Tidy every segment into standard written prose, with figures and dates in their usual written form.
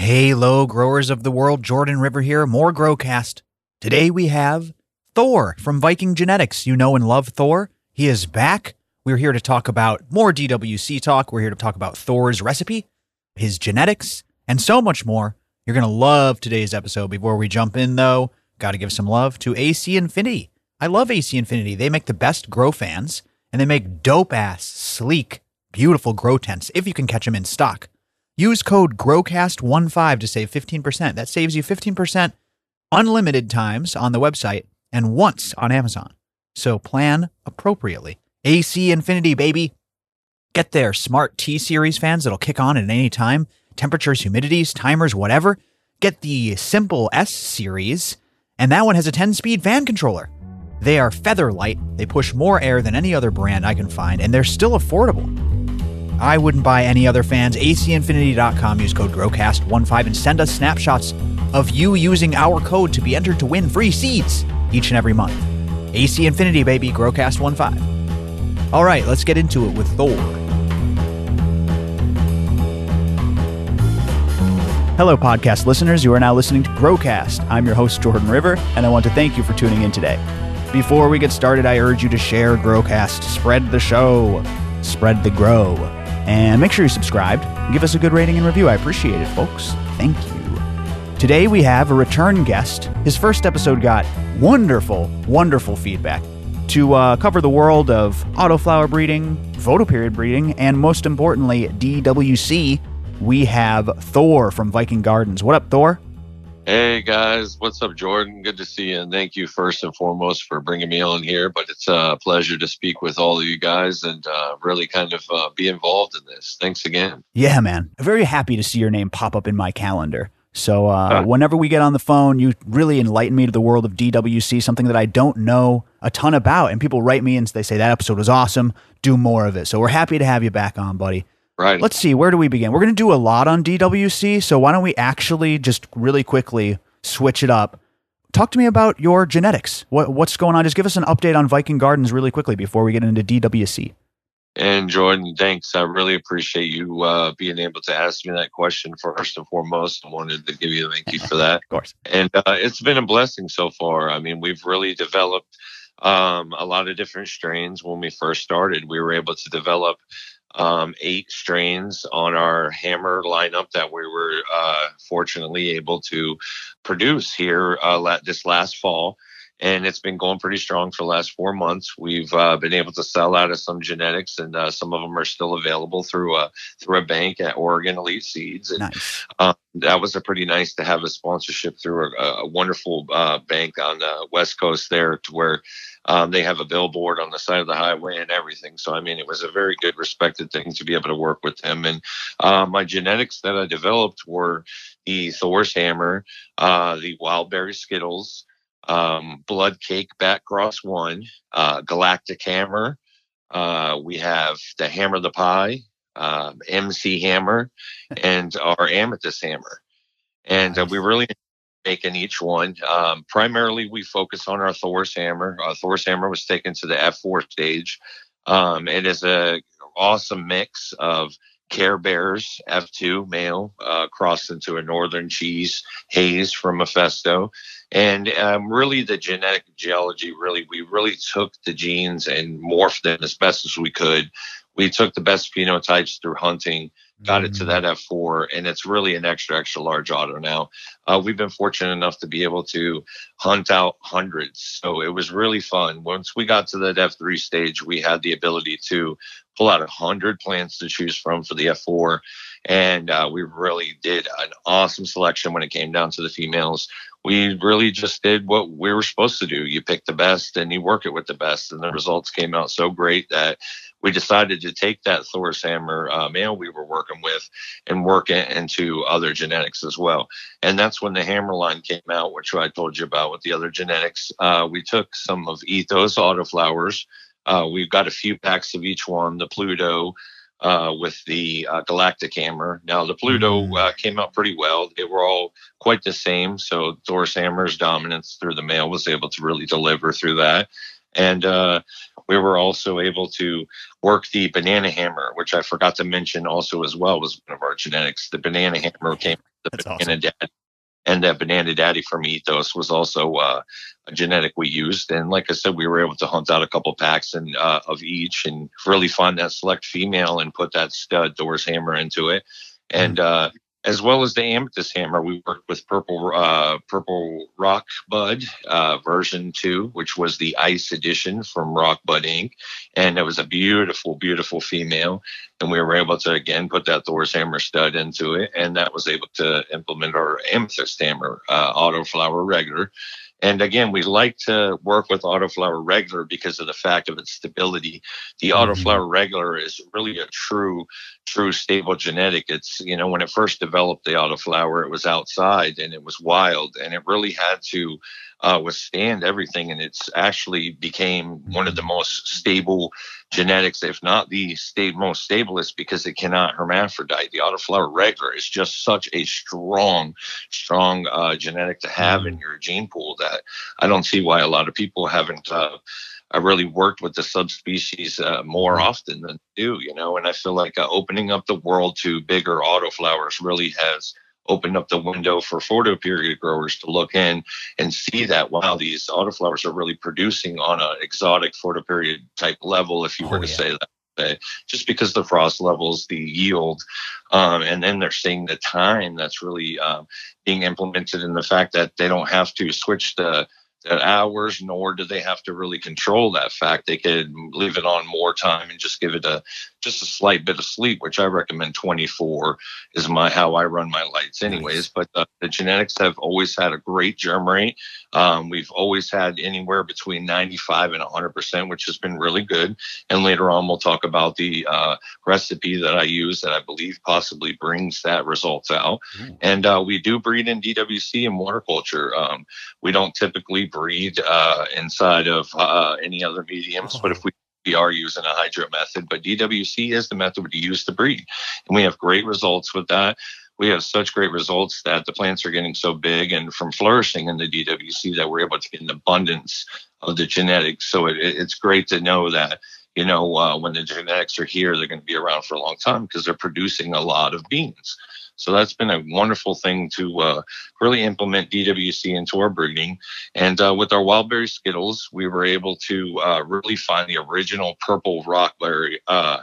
Hello, growers of the world. Jordan River here. More Growcast. Today we have Thor from Viking Genetics. You know and love Thor. He is back. We're here to talk about more DWC talk. We're here to talk about Thor's recipe, his genetics, and so much more. You're going to love today's episode. Before we jump in, though, got to give some love to AC Infinity. I love AC Infinity. They make the best grow fans, and they make dope-ass, sleek, beautiful grow tents if you can catch them in stock. Use code GROWCAST15 to save 15%. That saves you 15% unlimited times on the website and once on Amazon. So plan appropriately. AC Infinity, baby. Get their smart T-Series fans that'll kick on at any time. Temperatures, humidities, timers, whatever. Get the simple S-Series, and that one has a 10-speed fan controller. They are feather light. They push more air than any other brand I can find, and they're still affordable. I wouldn't buy any other fans. ACinfinity.com. Use code GROWCAST15 and send us snapshots of you using our code to be entered to win free seeds each and every month. AC Infinity, baby. GROWCAST15. All right, let's get into it with Thor. Hello, podcast listeners. You are now listening to Growcast. I'm your host, Jordan River, and I want to thank you for tuning in today. Before we get started, I urge you to share Growcast. Spread the show. Spread the grow. And make sure you subscribe. Give us a good rating and review. I appreciate it, folks. Thank you. Today we have a return guest. His first episode got wonderful, wonderful feedback to cover the world of autoflower breeding, photoperiod breeding, and most importantly, DWC. We have Thor from Viking Gardens. What up, Thor? Hey guys, what's up, Jordan? Good to see you, and thank you first and foremost for bringing me on here. But it's a pleasure to speak with all of you guys and really kind of be involved in this. Thanks again. Yeah, man. Very happy to see your name pop up in my calendar. So whenever we get on the phone, you really enlighten me to the world of DWC, something that I don't know a ton about. And people write me and they say, that episode was awesome. Do more of it. So we're happy to have you back on, buddy. Right. Let's see, where do we begin? We're going to do a lot on DWC, so why don't we actually just really quickly switch it up? Talk to me about your genetics. What's going on? Just give us an update on Viking Gardens really quickly before we get into DWC. And Jordan, thanks. I really appreciate you being able to ask me that question first and foremost. I wanted to give you a thank you for that. Of course. And it's been a blessing so far. I mean, we've really developed a lot of different strains. When we first started, we were able to develop 8 strains on our hammer lineup that we were fortunately able to produce here this last fall. And it's been going pretty strong for the last 4 months. We've been able to sell out of some genetics, and some of them are still available through a bank at Oregon Elite Seeds. And nice. That was pretty nice to have a sponsorship through a wonderful bank on the West Coast there, to where they have a billboard on the side of the highway and everything. So, I mean, it was a very good, respected thing to be able to work with them. And my genetics that I developed were the Thor's Hammer, the Wildberry Skittles, Blood Cake Backcross 1, Galactic Hammer. We have the Hammer the Pie, MC Hammer, and our Amethyst Hammer. And we really making each one. Primarily, we focus on our Thor's Hammer. Thor's Hammer was taken to the F4 stage. It is a awesome mix of Care Bears F2 male crossed into a Northern Cheese Haze from Mephisto. And really the genetic geology, we really took the genes and morphed them as best as we could. We took the best phenotypes through hunting, got it to that F4, and it's really an extra, extra large auto now. We've been fortunate enough to be able to hunt out hundreds. So it was really fun. Once we got to that F3 stage, we had the ability to pull out 100 plants to choose from for the F4. And we really did an awesome selection when it came down to the females. We really just did what we were supposed to do. You pick the best and you work it with the best. And the results came out so great that we decided to take that Thor's Hammer male we were working with and work it into other genetics as well. And that's when the Hammer line came out, which I told you about with the other genetics. We took some of Ethos autoflowers. We've got a few packs of each one, the Pluto, with the Galactic Hammer. Now, the Pluto came out pretty well. They were all quite the same. So Thor's Hammer's dominance through the male was able to really deliver through that. And we were also able to work the Banana Hammer, which I forgot to mention also as well was one of our genetics. The Banana Hammer came the That's Banana awesome. Daddy. And that Banana Daddy from Ethos was also a genetic we used. And like I said, we were able to hunt out a couple packs of each and really find that select female and put that stud Doors hammer into it. And as well as the Amethyst hammer, we worked with Purple Rock Bud version 2, which was the Ice edition from Rock Bud Inc. And it was a beautiful, beautiful female. And we were able to, again, put that Thor's hammer stud into it. And that was able to implement our Amethyst hammer, Autoflower regular. And again, we like to work with Autoflower regular because of the fact of its stability. The Autoflower regular is really a true stable genetic. It's, when it first developed the Autoflower, it was outside and it was wild and it really had to withstand everything. And it's actually became one of the most stable genetics, if not the most stablest, because it cannot hermaphrodite. The Autoflower regular is just such a strong genetic to have in your gene pool that I don't see why a lot of people haven't really worked with the subspecies more often than do, and I feel like opening up the world to bigger autoflowers really has opened up the window for photoperiod growers to look in and see that, wow, these autoflowers are really producing on an exotic photoperiod type level, if you were to say that. Just because the frost levels, the yield, and then they're seeing the time that's really being implemented in the fact that they don't have to switch the hours, nor do they have to really control that fact. They could leave it on more time and just give it just a slight bit of sleep, which I recommend 24 is how I run my lights anyways. Nice. But the genetics have always had a great germ rate. We've always had anywhere between 95 and 100%, which has been really good. And later on, we'll talk about the recipe that I use that I believe possibly brings that results out. And we do breed in DWC and water culture. We don't typically breed inside of any other mediums, but if we are using a hydro method, but DWC is the method we use to breed. And we have great results with that. We have such great results that the plants are getting so big and from flourishing in the DWC that we're able to get an abundance of the genetics. So it's great to know that, when the genetics are here, they're going to be around for a long time because they're producing a lot of beans. So that's been a wonderful thing to really implement DWC into our breeding. And with our Wildberry Skittles, we were able to really find the original purple rockberry,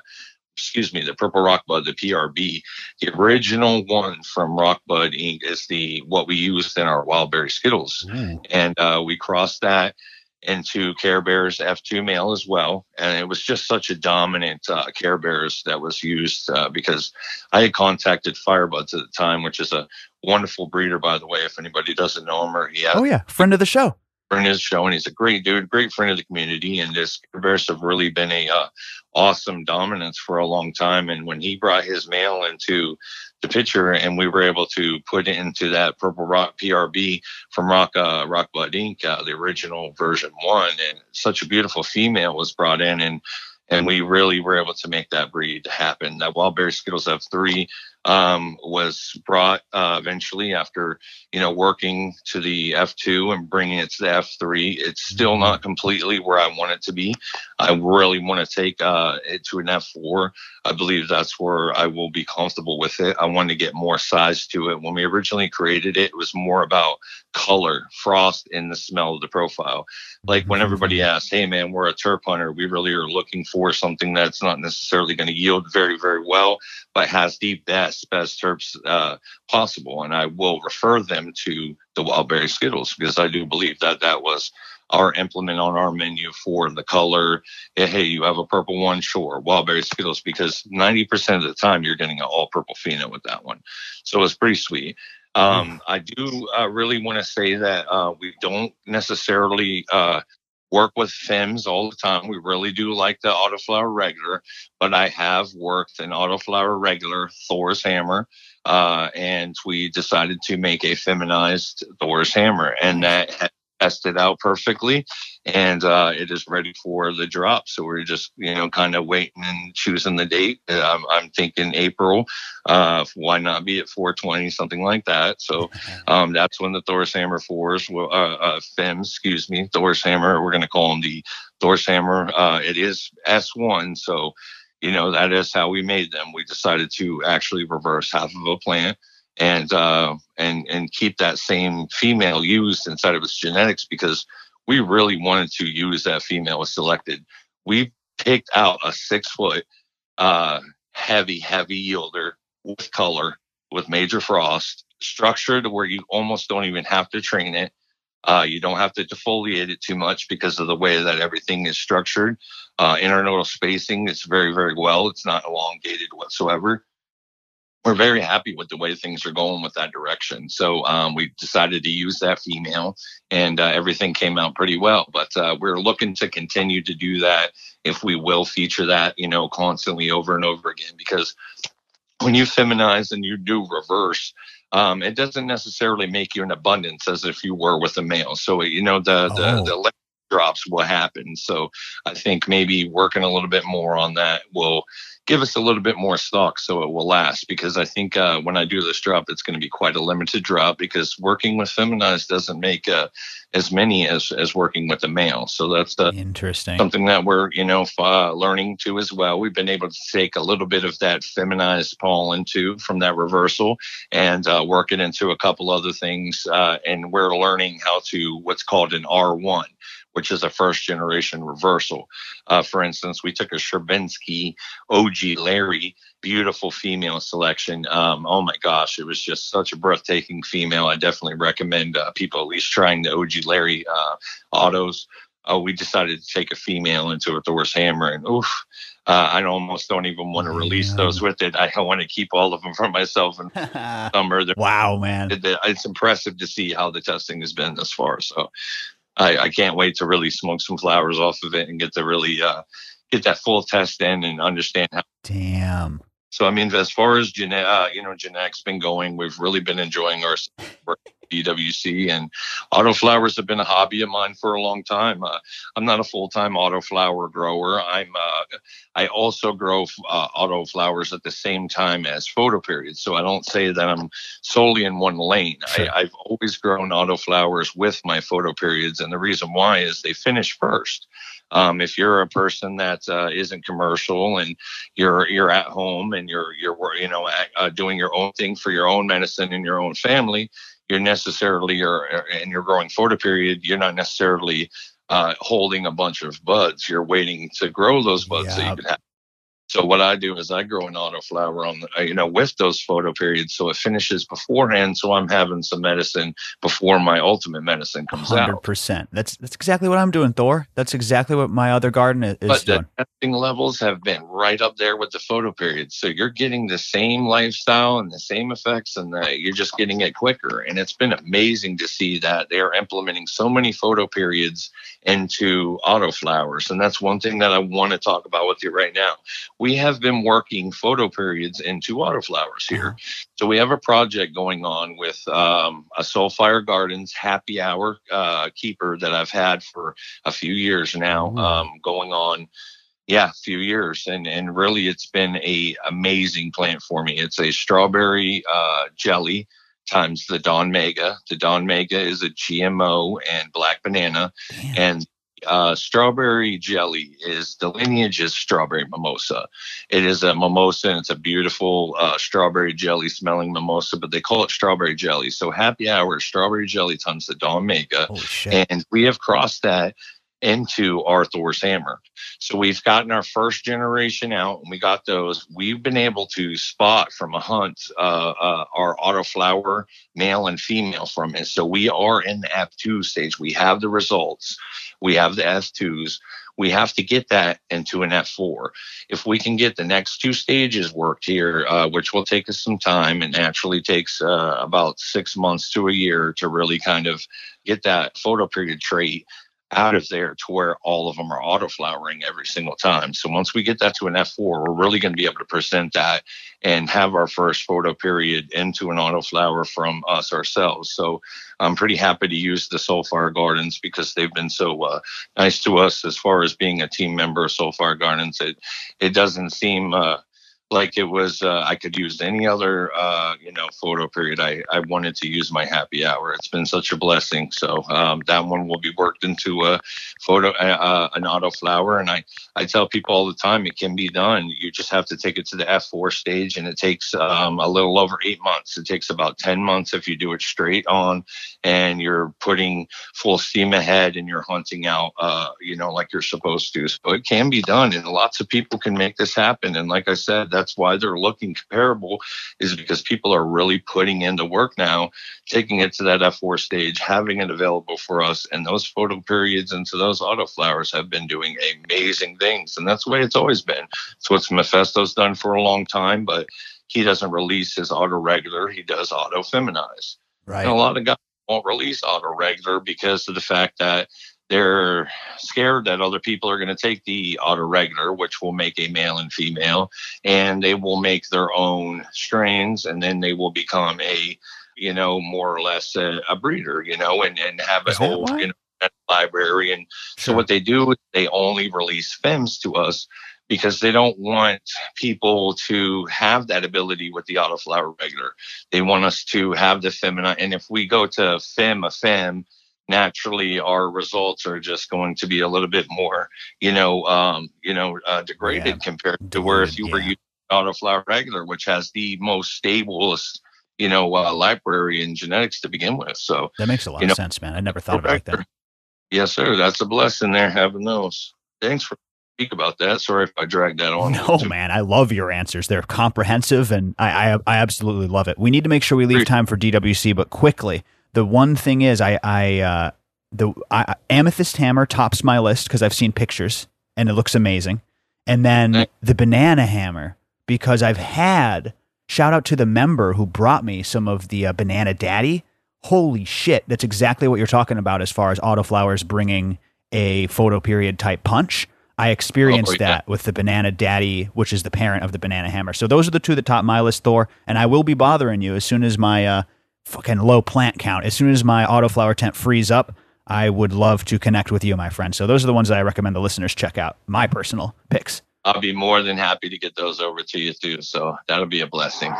the purple rock bud, the PRB. The original one from Rock Bud Inc. is what we used in our Wildberry Skittles. And we crossed that into Care Bears F2 male as well. And it was just such a dominant Care Bears that was used because I had contacted Firebuds at the time, which is a wonderful breeder, by the way, if anybody doesn't know him. Friend of the show. Friend of the show, and he's a great dude, great friend of the community. And this Care Bears have really been a awesome dominance for a long time. And when he brought his male into the picture and we were able to put it into that purple rock PRB from Rock Bud Inc., the original version 1, and such a beautiful female was brought in, and we really were able to make that breed happen. That Wildberry Skittles F3 was brought eventually after, working to the F2 and bringing it to the F3. It's still not completely where I want it to be. I really want to take it to an F4. I believe that's where I will be comfortable with it. I want to get more size to it. When we originally created it, it was more about color, frost, and the smell of the profile. Like when everybody asks, hey man, we're a terp hunter, we really are looking for something that's not necessarily going to yield very, very well, but has the best terps possible. And I will refer them to the Wildberry Skittles because I do believe that was our implement on our menu for the color. Hey, you have a purple one? Sure, Wildberry Skittles, because 90% of the time you're getting an all purple pheno with that one. So it's pretty sweet. I do really want to say that we don't necessarily work with FEMs all the time. We really do like the Autoflower regular, but I have worked an Autoflower regular Thor's hammer, and we decided to make a feminized Thor's hammer, and that tested out perfectly, and it is ready for the drop. So we're just, kind of waiting and choosing the date. I'm thinking April. Why not be at 420, something like that? So that's when the Thor's Hammer 4s, FEMs, Thor's Hammer, we're going to call them the Thor's Hammer. It is S1, so that is how we made them. We decided to actually reverse half of a plant and keep that same female used inside of its genetics, because we really wanted to use that female was selected. We picked out a 6 foot heavy yielder with color, with major frost, structured where you almost don't even have to train it. You don't have to defoliate it too much because of the way that everything is structured. Internodal spacing, it's very, very well. It's not elongated whatsoever. We're very happy with the way things are going with that direction. So we decided to use that female, and everything came out pretty well. But we're looking to continue to do that, if we will feature that, constantly over and over again, because when you feminize and you do reverse, it doesn't necessarily make you an abundance as if you were with a male. So, the drops will happen. So I think maybe working a little bit more on that will give us a little bit more stock so it will last, because I think when I do this drop, it's going to be quite a limited drop, because working with feminized doesn't make as many as working with a male. So that's interesting, something that we're learning too as well. We've been able to take a little bit of that feminized pollen too from that reversal and work it into a couple other things, and we're learning how to what's called an R1, which is a first generation reversal. For instance, we took a Sherbinsky OG Larry, beautiful female selection. Oh my gosh, it was just such a breathtaking female. I definitely recommend people at least trying the OG Larry autos. We decided to take a female into a Thor's Hammer, and I almost don't even want to release those with it. I want to keep all of them for myself. And summer, wow, man, it's impressive to see how the testing has been thus far. So I can't wait to really smoke some flowers off of it and get to really get that full test in and understand how. Damn. So, I mean, as far as genetics been going, we've really been enjoying our work at DWC, and autoflowers have been a hobby of mine for a long time. I'm not a full-time autoflower grower. I also grow autoflowers at the same time as photoperiods. So I don't say that I'm solely in one lane. Sure. I've always grown autoflowers with my photoperiods, and the reason why is they finish first. If you're a person that isn't commercial and you're at home and you're doing your own thing for your own medicine and your own family, you're growing photoperiod, you're not necessarily holding a bunch of buds. You're waiting to grow those buds so you can have. So what I do is I grow an autoflower on with those photoperiod, so it finishes beforehand. So I'm having some medicine before my ultimate medicine comes 100%. Out. 100%. That's exactly what I'm doing, Thor. That's exactly what my other garden is but doing. The testing levels have been right up there with the photoperiod. So you're getting the same lifestyle and the same effects, and you're just getting it quicker. And it's been amazing to see that they are implementing so many photoperiods into autoflowers. And that's one thing that I want to talk about with you right now. We have been working photoperiods into autoflowers here. So we have a project going on with a Soulfire Gardens happy hour keeper that I've had for a few years now, going on. Yeah, a few years. And really it's been a amazing plant for me. It's a strawberry jelly times the Dawn Mega. The Dawn Mega is a GMO and black banana. Damn. And strawberry jelly is the lineage is strawberry mimosa. It is a mimosa, and it's a beautiful strawberry jelly smelling mimosa, but they call it strawberry jelly. So happy hour strawberry jelly times the Dawn Mega. Holy shit. And we have crossed that into our Thor's Hammer. So we've gotten our first generation out, and we got those. We've been able to spot from a hunt our autoflower male and female from it. So we are in the F2 stage. We have the results. We have the F2s. We have to get that into an F4. If we can get the next two stages worked here, which will take us some time and actually takes about 6 months to a year to really kind of get that photoperiod trait out of there to where all of them are autoflowering every single time. So once we get that to an F4, we're really going to be able to present that and have our first photoperiod into an autoflower from us ourselves. So I'm pretty happy to use the Soulfire Gardens because they've been so nice to us as far as being a team member of Soulfire Gardens. It doesn't seem like it was I could use any other photo period. I wanted to use my happy hour. It's been such a blessing. So that one will be worked into a photo an auto flower. And I tell people all the time it can be done. You just have to take it to the F4 stage, and it takes a little over 8 months. It takes about 10 months if you do it straight on and you're putting full steam ahead and you're hunting out like you're supposed to. So it can be done, and lots of people can make this happen. And like I said, that's why they're looking comparable, is because people are really putting in the work now, taking it to that F4 stage, having it available for us. And those photo periods into those auto flowers have been doing amazing things. And that's the way it's always been. It's what Mephisto's done for a long time, but he doesn't release his auto regular. He does auto feminize. Right. And a lot of guys won't release auto regular because of the fact that they're scared that other people are going to take the auto regular, which will make a male and female, and they will make their own strains, and then they will become a, more or less a breeder, and have a whole, library. And so what they do is they only release femmes to us because they don't want people to have that ability with the autoflower regular. They want us to have the feminine. And if we go to a femme, naturally our results are just going to be a little bit more, degraded compared to where if you were using autoflower regular, which has the most stablest, library in genetics to begin with. So that makes a lot of sense, man. I never thought about it like that. Yes, sir. That's a blessing there, having those. Thanks for speak about that. Sorry if I dragged that on. No, man. I love your answers. They're comprehensive, and I absolutely love it. We need to make sure we leave time for DWC, but quickly, the one thing is the amethyst hammer tops my list because I've seen pictures and it looks amazing. And then the banana hammer, because I've had, shout out to the member who brought me some of the banana daddy. Holy shit. That's exactly what you're talking about as far as autoflowers bringing a photo period type punch. I experienced that with the banana daddy, which is the parent of the banana hammer. So those are the two that top my list, Thor. And I will be bothering you as soon as my fucking low plant count, as soon as my autoflower tent frees up, I would love to connect with you, my friend. So those are the ones that I recommend the listeners check out. My personal picks. I'll be more than happy to get those over to you too. So that'll be a blessing.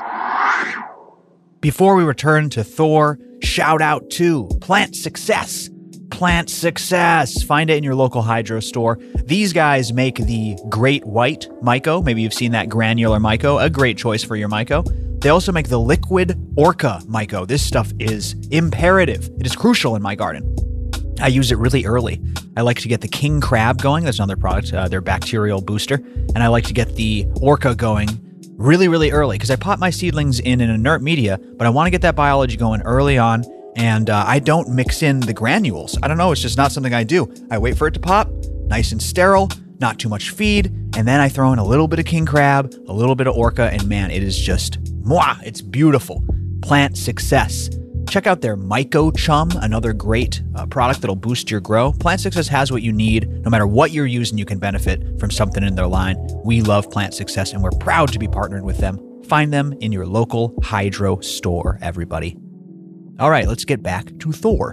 Before we return to Thor, shout out to Plant Success. Plant Success. Find it in your local hydro store. These guys make the Great White Myco. Maybe you've seen that granular Myco, a great choice for your Myco. They also make the Liquid Orca Myco. This stuff is imperative. It is crucial in my garden. I use it really early. I like to get the King Crab going. That's another product, their bacterial booster. And I like to get the Orca going really, really early because I pot my seedlings in an inert media, but I want to get that biology going early on. And I don't mix in the granules. I don't know. It's just not something I do. I wait for it to pop, nice and sterile, not too much feed. And then I throw in a little bit of King Crab, a little bit of Orca, and man, it is just, mwah, it's beautiful. Plant Success. Check out their Myco Chum, another great product that'll boost your grow. Plant Success has what you need. No matter what you're using, you can benefit from something in their line. We love Plant Success, and we're proud to be partnered with them. Find them in your local hydro store, everybody. All right, let's get back to Thor.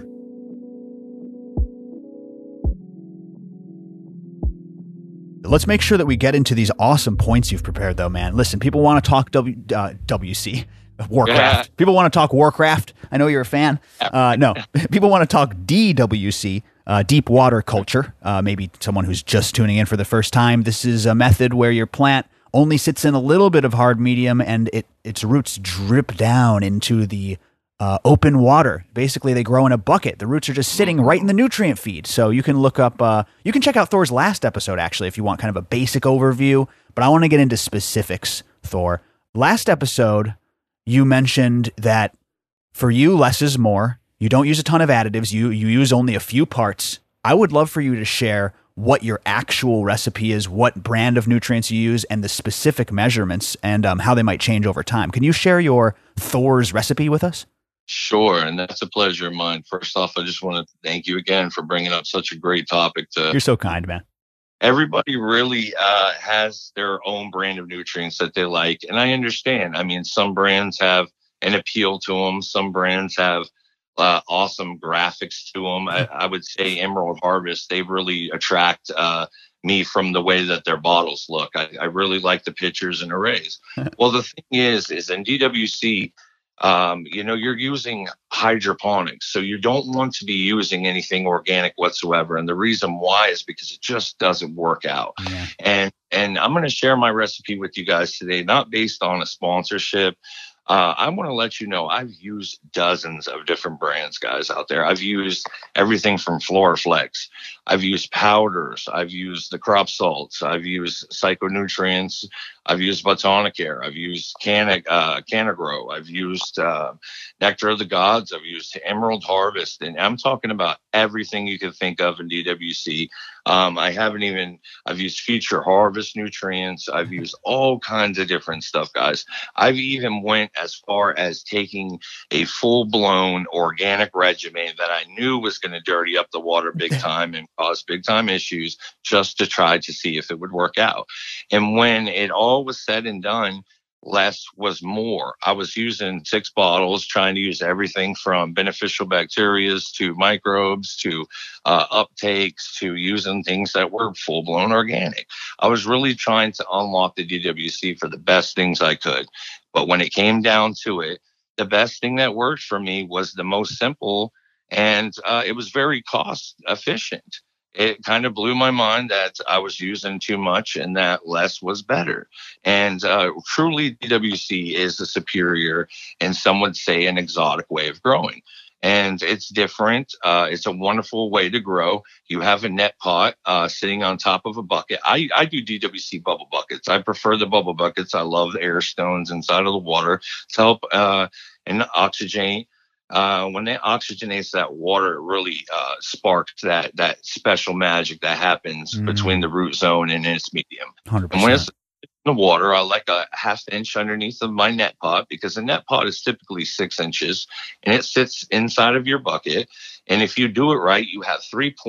Let's make sure that we get into these awesome points you've prepared, though, man. Listen, people want to talk WC. Warcraft. Yeah. People want to talk Warcraft. I know you're a fan. No, people want to talk DWC, deep water culture. Maybe someone who's just tuning in for the first time. This is a method where your plant only sits in a little bit of hard medium and its roots drip down into the open water. Basically, they grow in a bucket. The roots are just sitting right in the nutrient feed. So you can look up, you can check out Thor's last episode, actually, if you want kind of a basic overview. But I want to get into specifics, Thor. Last episode, you mentioned that for you, less is more. You don't use a ton of additives. You use only a few parts. I would love for you to share what your actual recipe is, what brand of nutrients you use, and the specific measurements and how they might change over time. Can you share your Thor's recipe with us? Sure, and that's a pleasure of mine. First off, I just want to thank you again for bringing up such a great topic. You're so kind, man. Everybody really has their own brand of nutrients that they like. And I understand. I mean, some brands have an appeal to them. Some brands have awesome graphics to them. I would say Emerald Harvest, they really attract me from the way that their bottles look. I really like the pictures and arrays. Well, the thing is in DWC, you're using hydroponics, so you don't want to be using anything organic whatsoever. And the reason why is because it just doesn't work out. Yeah. And I'm going to share my recipe with you guys today, not based on a sponsorship. I want to let you know I've used dozens of different brands, guys, out there. I've used everything from Floraflex. I've used powders. I've used the crop salts. I've used Psychonutrients. I've used Botanicare. I've used Canagrow. I've used Nectar of the Gods. I've used Emerald Harvest. And I'm talking about everything you can think of in DWC. I've used Future Harvest nutrients. I've used all kinds of different stuff, guys. I've even went as far as taking a full-blown organic regimen that I knew was going to dirty up the water big time and cause big time issues, just to try to see if it would work out. And when it all was said and done, less was more. I was using 6 bottles, trying to use everything from beneficial bacteria to microbes to uptakes to using things that were full-blown organic. I was really trying to unlock the DWC for the best things I could. But when it came down to it, the best thing that worked for me was the most simple, and it was very cost efficient. It kind of blew my mind that I was using too much and that less was better. And truly, DWC is a superior, and some would say an exotic way of growing. And it's different. It's a wonderful way to grow. You have a net pot sitting on top of a bucket. I do DWC bubble buckets. I prefer the bubble buckets. I love the air stones inside of the water to help and oxygenate. When it oxygenates that water, it really sparks that special magic that happens between the root zone and its medium. 100%. And when it's in the water, I like a ½ inch underneath of my net pot, because a net pot is typically 6 inches and it sits inside of your bucket. And if you do it right, you have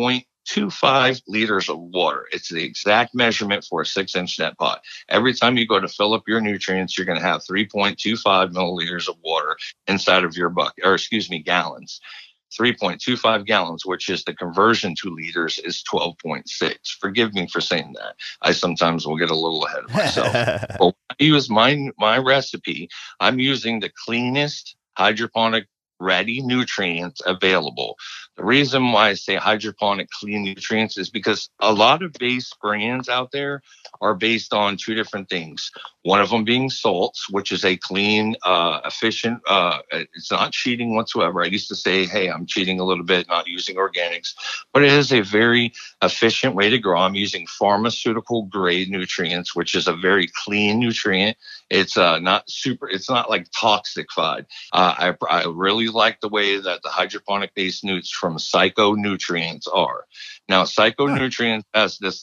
3.25 liters of water. It's the exact measurement for a 6-inch net pot. Every time you go to fill up your nutrients, you're going to have 3.25 milliliters of water inside of your bucket, gallons. 3.25 gallons, which is the conversion to liters, is 12.6. Forgive me for saying that. I sometimes will get a little ahead of myself. Well, when I use my recipe, I'm using the cleanest hydroponic ready nutrients available. The reason why I say hydroponic clean nutrients is because a lot of base brands out there are based on 2 different things. One of them being salts, which is a clean, efficient, it's not cheating whatsoever. I used to say, hey, I'm cheating a little bit, not using organics, but it is a very efficient way to grow. I'm using pharmaceutical grade nutrients, which is a very clean nutrient. It's it's not like toxified. I really like the way that the hydroponic based nutes from Psychonutrients are. Now, Psychonutrients has this,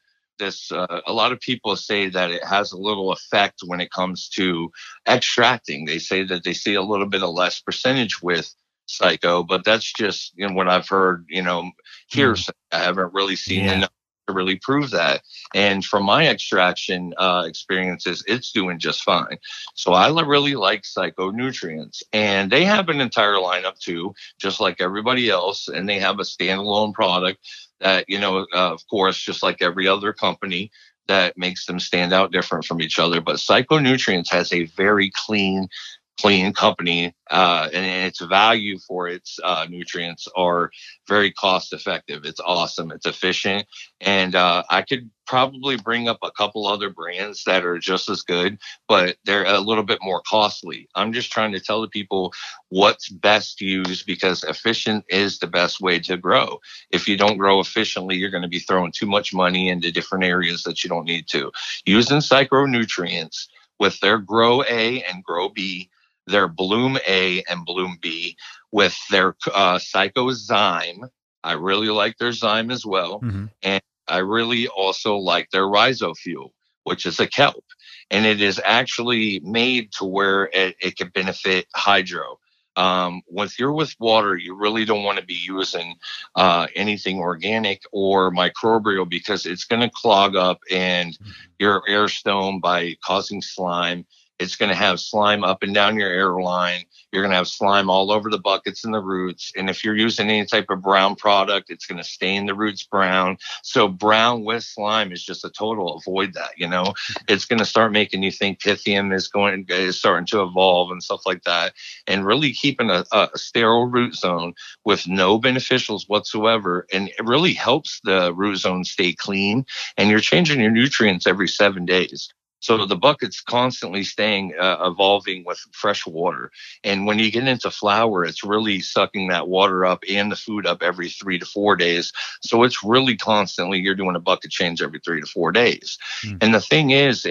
a lot of people say that it has a little effect when it comes to extracting. They say that they see a little bit of less percentage with Psycho, but that's just what I've heard, hearsay. I haven't really seen enough to really prove that. And from my extraction experiences, it's doing just fine. So I really like Psychonutrients, and they have an entire lineup too, just like everybody else. And they have a standalone product that, of course, just like every other company, that makes them stand out different from each other. But Psychonutrients has a very clean company, and its value for its nutrients are very cost effective. It's awesome. It's efficient. And I could probably bring up a couple other brands that are just as good, but they're a little bit more costly. I'm just trying to tell the people what's best used, because efficient is the best way to grow. If you don't grow efficiently, you're going to be throwing too much money into different areas that you don't need to. Using Psychonutrients with their Grow A and Grow B, their Bloom A and Bloom B, with their Psychozyme. I really like their Zyme as well. Mm-hmm. And I really also like their Rhizofuel, which is a kelp. And it is actually made to where it can benefit hydro. With water, you really don't want to be using anything organic or microbial, because it's going to clog up and your air stone by causing slime. It's going to have slime up and down your air line. You're going to have slime all over the buckets and the roots. And if you're using any type of brown product, it's going to stain the roots brown. So brown with slime is just a total avoid that, you know. It's going to start making you think Pythium is starting to evolve and stuff like that. And really keeping a sterile root zone with no beneficials whatsoever. And it really helps the root zone stay clean. And you're changing your nutrients every 7 days. So the bucket's constantly staying evolving with fresh water. And when you get into flower, it's really sucking that water up and the food up every 3 to 4 days. So it's really constantly, you're doing a bucket change every 3 to 4 days. And the thing is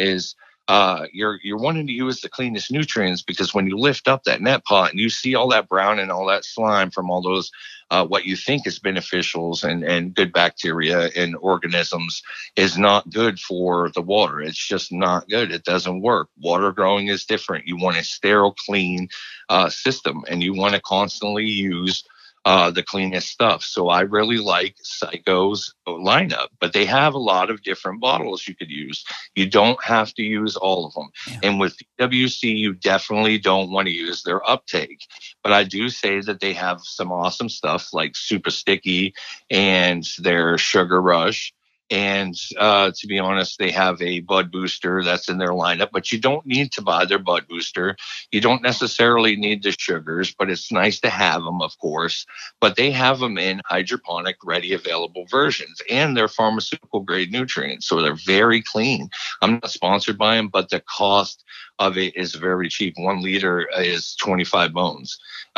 you're wanting to use the cleanest nutrients, because when you lift up that net pot and you see all that brown and all that slime from all those what you think is beneficials and good bacteria and organisms is not good for the water. It's just not good. It doesn't work. Water growing is different. You want a sterile, clean system, and you want to constantly use the cleanest stuff. So I really like Psycho's lineup, but they have a lot of different bottles you could use. You don't have to use all of them. Yeah. And with DWC, you definitely don't want to use their uptake. But I do say that they have some awesome stuff like Super Sticky and their Sugar Rush. And to be honest, they have a bud booster that's in their lineup, but you don't need to buy their bud booster. You don't necessarily need the sugars, but it's nice to have them, of course. But they have them in hydroponic, ready, available versions, and they're pharmaceutical grade nutrients. So they're very clean. I'm not sponsored by them, but the cost of it is very cheap. 1 liter is 25 bones,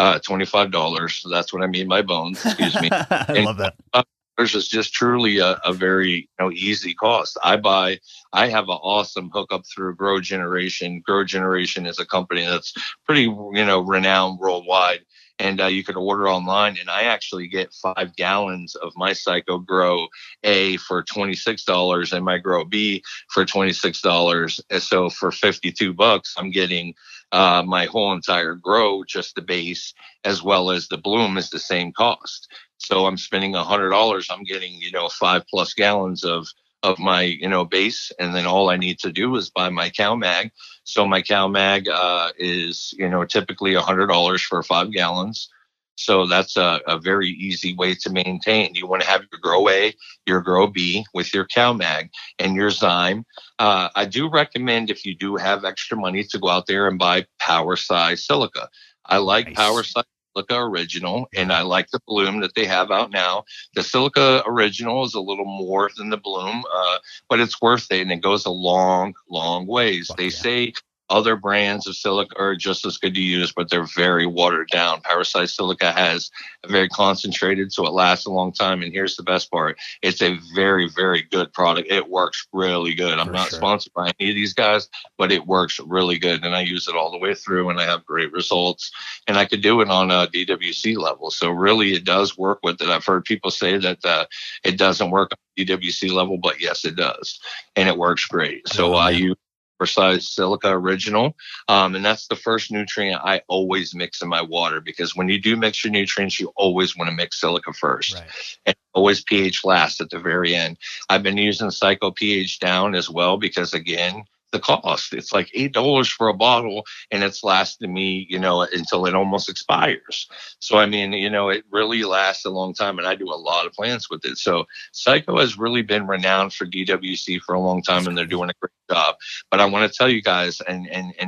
$25. So that's what I mean by bones. Excuse me. I love that. Is just truly a very easy cost. I have an awesome hookup through Grow Generation. Grow Generation is a company that's pretty renowned worldwide, and you can order online. And I actually get 5 gallons of my Psycho Grow A for $26 and my Grow B for $26. And so for $52, I'm getting my whole entire grow, just the base, as well as the bloom is the same cost. So I'm spending $100. I'm getting, 5+ gallons of my, base. And then all I need to do is buy my cow mag. So my cow mag is, typically $100 for 5 gallons. So that's a very easy way to maintain. You want to have your Grow A, your Grow B with your cow mag and your Zyme. I do recommend, if you do have extra money, to go out there and buy Power Size Silica. I like nice. Power Size Silica Original, and I like the Bloom that they have out now. The Silica Original is a little more than the Bloom, but it's worth it, and it goes a long, long ways. They say other brands of silica are just as good to use, but they're very watered down. Power Size Silica has a very concentrated, so it lasts a long time. And here's the best part. It's a very, very good product. It works really good. I'm not sponsored by any of these guys, but it works really good. And I use it all the way through, and I have great results. And I could do it on a DWC level. So really, it does work with it. I've heard people say that it doesn't work on DWC level, but yes, it does. And it works great. So I use Size Silica Original, and that's the first nutrient I always mix in my water, because when you do mix your nutrients, you always want to mix silica first, and always pH last at the very end. I've been using Psycho pH down as well, because again, the cost, it's like $8 for a bottle, and it's lasted me, until it almost expires. So, I mean, it really lasts a long time, and I do a lot of plants with it. So Psycho has really been renowned for DWC for a long time, and they're doing a great job. But I want to tell you guys and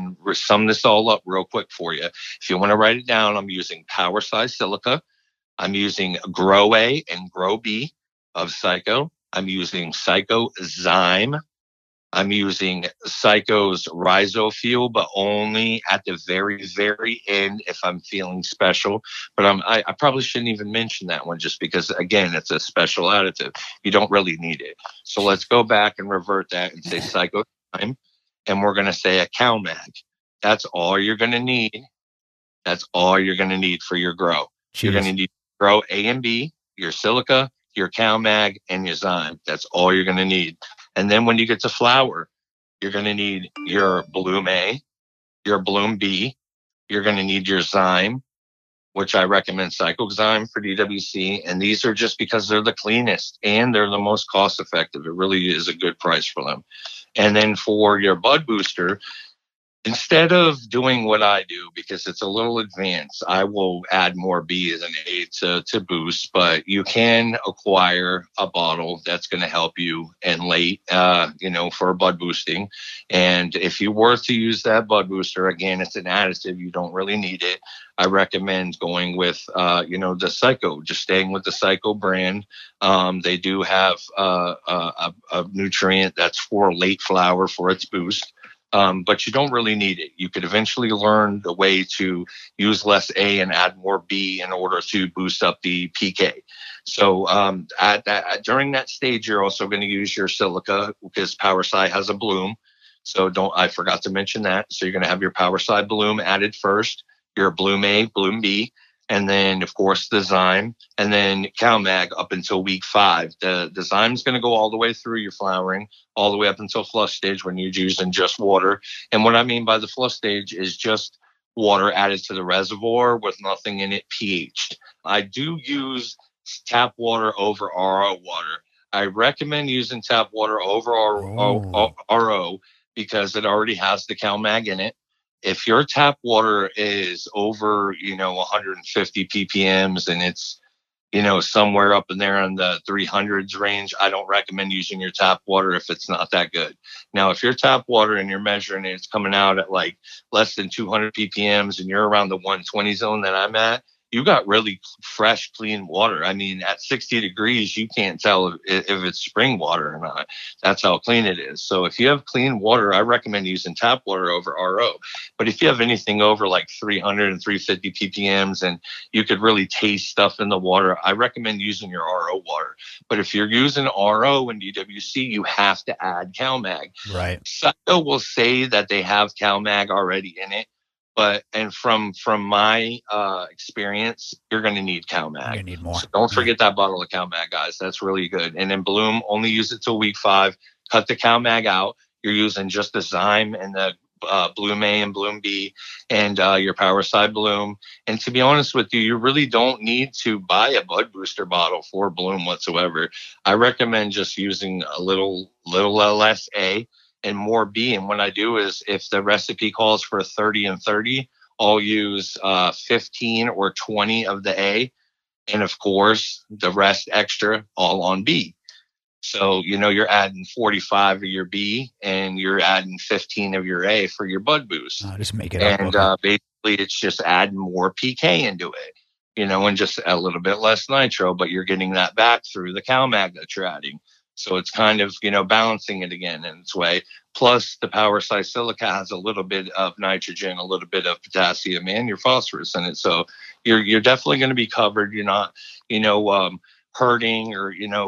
sum this all up real quick for you. If you want to write it down, I'm using Power Size Silica. I'm using Grow A and Grow B of Psycho. I'm using Psycho Zyme. I'm using Psycho's Rhizofuel, but only at the very, very end if I'm feeling special. But I probably shouldn't even mention that one, just because, again, it's a special additive. You don't really need it. So let's go back and revert that and say Psycho Zyme, and we're going to say a cow mag. That's all you're going to need. That's all you're going to need for your grow. Jeez. You're going to need Grow A and B, your silica, your cow mag, and your Zyme. That's all you're going to need. And then when you get to flower, you're going to need your Bloom A, your Bloom B. You're going to need your Zyme, which I recommend Psycho Zyme for DWC. And these are just because they're the cleanest and they're the most cost effective. It really is a good price for them. And then for your bud booster, Instead of doing what I do, because it's a little advanced, I will add more B as an A to boost, but you can acquire a bottle that's going to help you in late, for bud boosting. And if you were to use that bud booster, again, it's an additive. You don't really need it. I recommend going with, the Psycho, just staying with the Psycho brand. They do have a nutrient that's for late flower for its boost. But you don't really need it. You could eventually learn the way to use less A and add more B in order to boost up the PK. So during that stage, you're also going to use your silica because Power Psi has a bloom. So I forgot to mention that. So you're going to have your Power Psi bloom added first, your Bloom A, Bloom B, and then, of course, the Zyme, and then CalMag up until week 5. The Zyme is going to go all the way through your flowering, all the way up until flush stage when you're using just water. And what I mean by the flush stage is just water added to the reservoir with nothing in it pH'd. I do use tap water over RO water. I recommend using tap water over RO because it already has the CalMag in it. If your tap water is over, 150 ppms and it's, somewhere up in there in the 300s range, I don't recommend using your tap water if it's not that good. Now, if your tap water and you're measuring it, it's coming out at like less than 200 ppms and you're around the 120 zone that I'm at, you got really fresh, clean water. I mean, at 60 degrees, you can't tell if it's spring water or not. That's how clean it is. So if you have clean water, I recommend using tap water over RO. But if you have anything over like 300 and 350 ppms and you could really taste stuff in the water, I recommend using your RO water. But if you're using RO and DWC, you have to add CalMag. Right. Psycho will say that they have CalMag already in it. And from my experience, you're going to need CalMag. You're going to need more. So don't forget that bottle of CalMag, guys. That's really good. And in Bloom, only use it till week 5. Cut the CalMag out. You're using just the Zyme and the Bloom A and Bloom B and your Power Psi Bloom. And to be honest with you, you really don't need to buy a bud booster bottle for Bloom whatsoever. I recommend just using a little less A and more B. And what I do is if the recipe calls for 30 and 30, I'll use 15 or 20 of the A. And of course, the rest extra all on B. So, you're adding 45 of your B and you're adding 15 of your A for your bud boost. Just make it up. And basically it's just adding more PK into it, and just a little bit less nitro, but you're getting that back through the CalMag that you're adding. So it's kind of, balancing it again in its way. Plus the Power Psi silica has a little bit of nitrogen, a little bit of potassium, and your phosphorus in it. So you're definitely going to be covered. You're not, hurting or,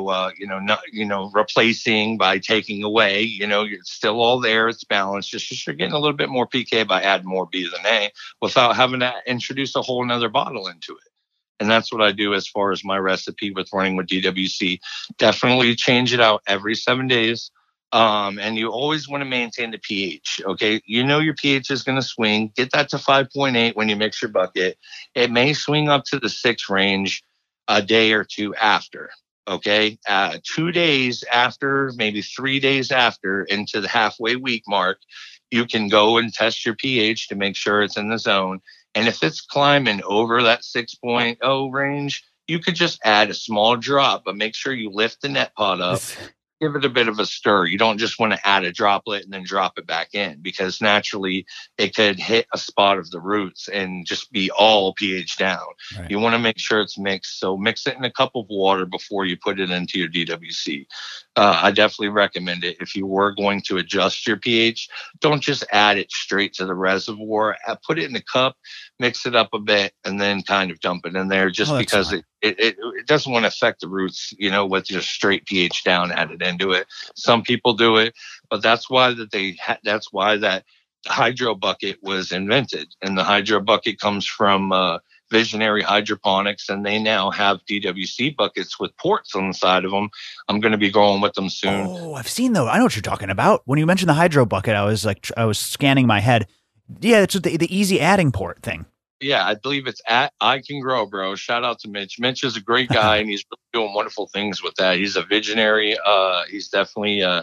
not, replacing by taking away, you're still all there. It's balanced. Just you're getting a little bit more PK by adding more B than A without having to introduce a whole nother bottle into it. And that's what I do as far as my recipe with running with DWC. Definitely change it out every 7 days. And you always want to maintain the pH. Okay. Your pH is going to swing. Get that to 5.8 when you mix your bucket. It may swing up to the 6 range a day or two after. Okay. 2 days after, maybe 3 days after, into the halfway week mark, you can go and test your pH to make sure it's in the zone. And if it's climbing over that 6.0 range, you could just add a small drop, but make sure you lift the net pot up, give it a bit of a stir. You don't just want to add a droplet and then drop it back in because naturally it could hit a spot of the roots and just be all pH down. Right. You want to make sure it's mixed. So mix it in a cup of water before you put it into your DWC. I definitely recommend it. If you were going to adjust your pH, don't just add it straight to the reservoir. Put it in a cup, mix it up a bit, and then kind of dump it in there just because it doesn't want to affect the roots, with just straight pH down added into it. Some people do it, but that's why that hydro bucket was invented. And the hydro bucket comes from Visionary Hydroponics, and they now have DWC buckets with ports on the side of them. I'm going to be going with them soon. Oh, I've seen those. I know what you're talking about. When you mentioned the hydro bucket, I was scanning my head. Yeah, it's the easy adding port thing. Yeah, I believe it's at I Can Grow, bro. Shout out to Mitch. Mitch is a great guy, and he's really doing wonderful things with that. He's a visionary. He's definitely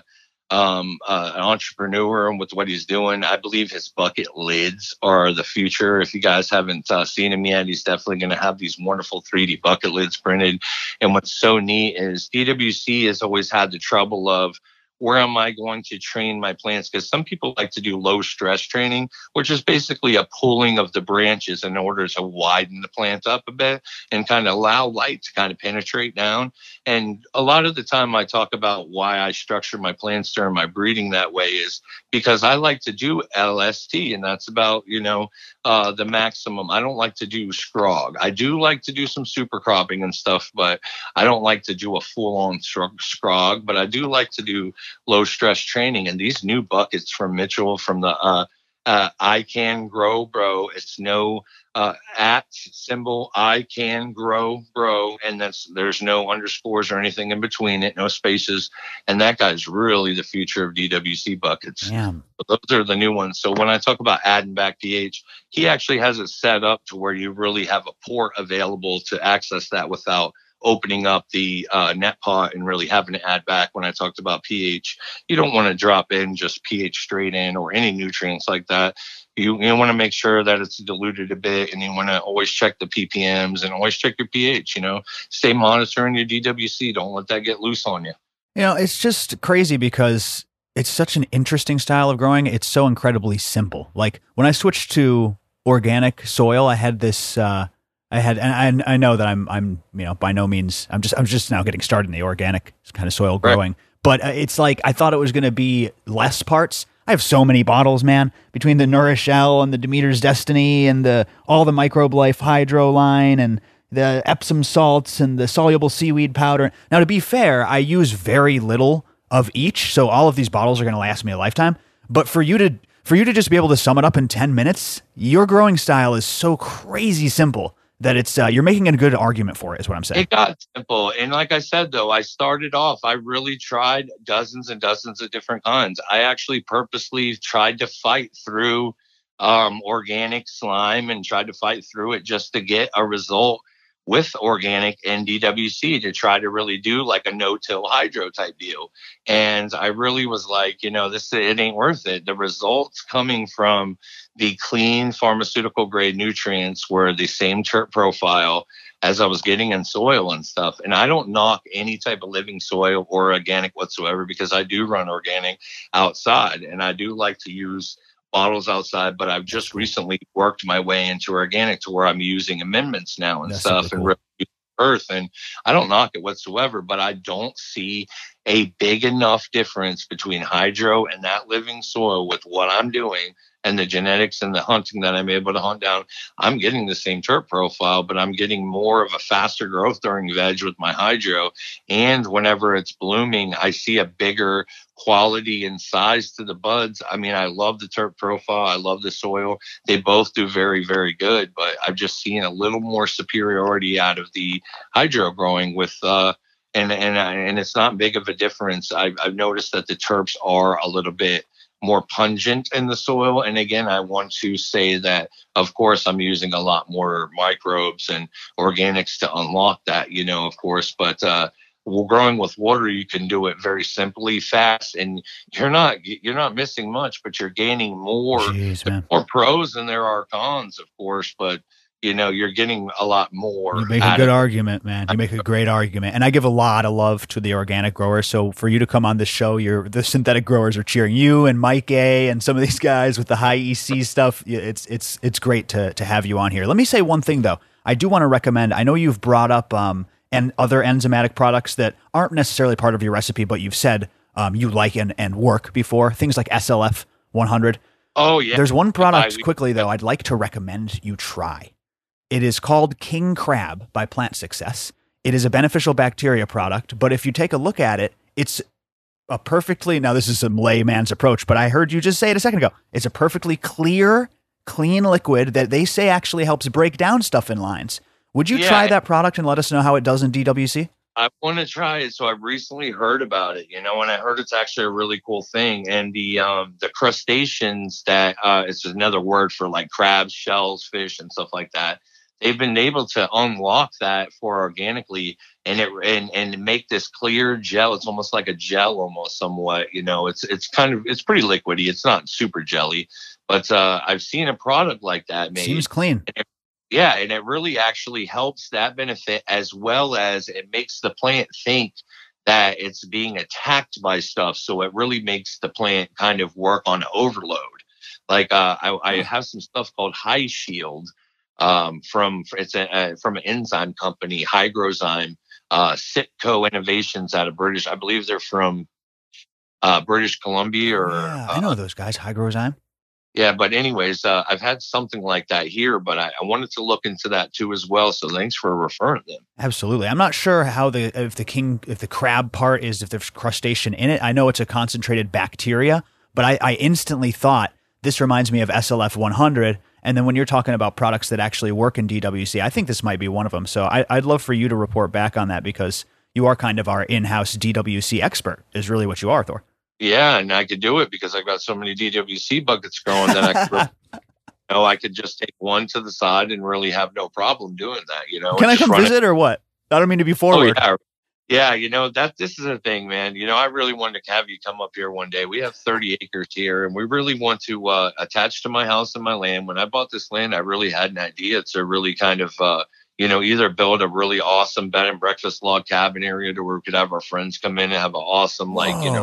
an entrepreneur and with what he's doing. I believe his bucket lids are the future. If you guys haven't seen him yet, he's definitely going to have these wonderful 3D bucket lids printed. And what's so neat is DWC has always had the trouble of, where am I going to train my plants? Because some people like to do low stress training, which is basically a pulling of the branches in order to widen the plant up a bit and kind of allow light to kind of penetrate down. And a lot of the time I talk about why I structure my plants during my breeding that way is because I like to do LST, and that's about, the maximum. I don't like to do scrog. I do like to do some super cropping and stuff, but I don't like to do a full-on scrog, but I do like to do low stress training. And these new buckets from Mitchell, from the I Can Grow Bro, it's no at symbol, I Can Grow Bro, and there's no underscores or anything in between it, no spaces. And that guy's really the future of DWC buckets. Damn. Those are the new ones. So when I talk about adding back pH, he actually has it set up to where you really have a port available to access that without opening up the net pot and really having to add back. When I talked about pH, you don't want to drop in just pH straight in or any nutrients like that. You want to make sure that it's diluted a bit, and you want to always check the ppms and always check your pH. Stay monitoring your DWC. Don't let that get loose on you. It's just crazy because it's such an interesting style of growing. It's so incredibly simple. Like when I switched to organic soil, I had this, and I know that I'm by no means, I'm just now getting started in the organic kind of soil growing, right. But it's like, I thought it was going to be less parts. I have so many bottles, man, between the Nourish L and the Demeter's Destiny and all the Microbe Life Hydro line and the Epsom salts and the soluble seaweed powder. Now, to be fair, I use very little of each, so all of these bottles are going to last me a lifetime. But for you to just be able to sum it up in 10 minutes, your growing style is so crazy simple that it's you're making a good argument for it, is what I'm saying. It got simple. And like I said, though, I started off, I really tried dozens and dozens of different kinds. I actually purposely tried to fight through organic slime and tried to fight through it just to get a result with organic and DWC, to try to really do like a no-till hydro type deal. And I really was like, it ain't worth it. The results coming from the clean pharmaceutical grade nutrients were the same terp profile as I was getting in soil and stuff. And I don't knock any type of living soil or organic whatsoever, because I do run organic outside and I do like to use bottles outside, but I've just recently worked my way into organic to where I'm using amendments now and That's stuff, super and cool. really earth. And I don't knock it whatsoever, but I don't see a big enough difference between hydro and that living soil with what I'm doing and the genetics and the hunting that I'm able to hunt down. I'm getting the same terp profile, but I'm getting more of a faster growth during veg with my hydro. And whenever it's blooming, I see a bigger quality and size to the buds. I mean, I love the terp profile. I love the soil. They both do very, very good, but I've just seen a little more superiority out of the hydro growing with, and it's not big of a difference. I've noticed that the terps are a little bit more pungent in the soil. And again, I want to say that, of course, I'm using a lot more microbes and organics to unlock that, of course, but growing with water, you can do it very simply, fast, and you're not missing much, but you're gaining more. Jeez, man. More pros than there are cons, of course, but you're getting a lot more. You make a good argument, man. You make a great argument. And I give a lot of love to the organic growers. So for you to come on this show, the synthetic growers are cheering you and Mike A and some of these guys with the high EC stuff. It's great to have you on here. Let me say one thing, though. I do want to recommend, I know you've brought up and other enzymatic products that aren't necessarily part of your recipe, but you've said you like and work before. Things like SLF 100. Oh, yeah. There's one product quickly, though, I'd like to recommend you try. It is called King Crab by Plant Success. It is a beneficial bacteria product, but if you take a look at it, it's a perfectly, now this is some layman's approach, but I heard you just say it a second ago. It's a perfectly clear, clean liquid that they say actually helps break down stuff in lines. Would you try that product and let us know how it does in DWC? I want to try it. So I've recently heard about it, and I heard it's actually a really cool thing. And the crustaceans that it's another word for like crabs, shells, fish, and stuff like that. they've been able to unlock that for organically and make this clear gel. It's almost like a gel, almost somewhat. It's pretty liquidy. It's not super jelly, but I've seen a product like that made. Seems clean. Yeah, and it really actually helps that benefit, as well as it makes the plant think that it's being attacked by stuff. So it really makes the plant kind of work on overload. Like I have some stuff called High Shield from an enzyme company, Hygrozyme, Sitco Innovations out of British. I believe they're from British Columbia. I know those guys, Hygrozyme. Yeah, but anyways, I've had something like that here, but I wanted to look into that too as well. So thanks for referring them. Absolutely. I'm not sure if the crab part is, if there's crustacean in it. I know it's a concentrated bacteria, but I instantly thought this reminds me of SLF 100. And then when you're talking about products that actually work in DWC, I think this might be one of them. So I'd love for you to report back on that, because you are kind of our in-house DWC expert, is really what you are, Thor. Yeah, and I could do it because I've got so many DWC buckets growing that I could just take one to the side and really have no problem doing that. Can I come visit or what? I don't mean to be forward. Oh, yeah. This is a thing, man. I really wanted to have you come up here one day. We have 30 acres here, and we really want to attach to my house and my land. When I bought this land, I really had an idea to really kind of either build a really awesome bed and breakfast log cabin area to where we could have our friends come in and have an awesome